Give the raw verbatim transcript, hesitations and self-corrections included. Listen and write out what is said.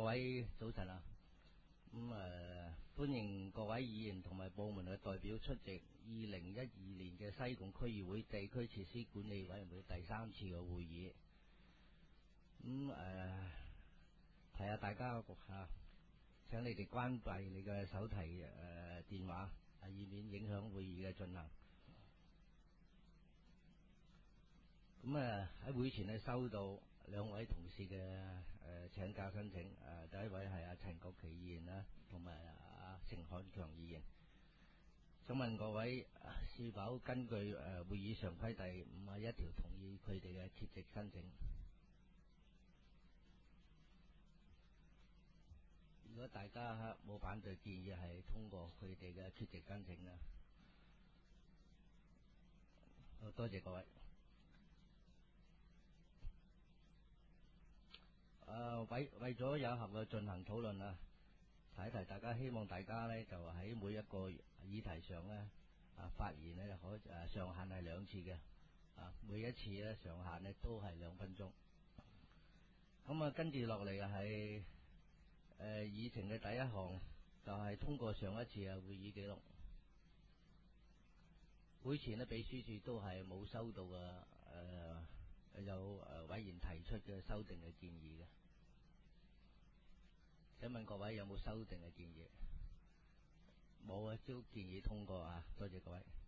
位早晨啊！咁誒、呃，歡迎各位議員同埋部門嘅代表出席二零一二年嘅西貢區議會地區設施管理委員會第三次嘅會議。咁、呃、誒，提下大家嚇、啊，請你哋關閉你嘅手提誒、呃、電話，啊，以免影響會議嘅進行。咁誒喺會前咧收到兩位同事嘅誒、呃、請假申請，誒、呃、第一位係阿陳國旗議員啦，同埋阿程漢強議員。想問各位、呃、是否根據誒、呃、會議常規第五十一條同意佢哋嘅缺席申請？如果大家冇反對，建議係通過佢哋嘅缺席申請啦。好，多謝各位。誒、呃、為為咗有效嘅進行討論啊，提一提大家，希望大家咧就喺每一個議題上咧啊發言咧可誒、啊、上限係兩次嘅，啊每一次咧上限咧都係兩分鐘。咁啊跟住落嚟係誒議程嘅第一項就係、是、通過上一次嘅會議記錄。會前咧秘書處都係冇收到嘅誒、呃、有誒委員提出嘅修訂嘅建議嘅。請問各位有冇修訂嘅建議？冇啊，都建議通過啊，多謝各位。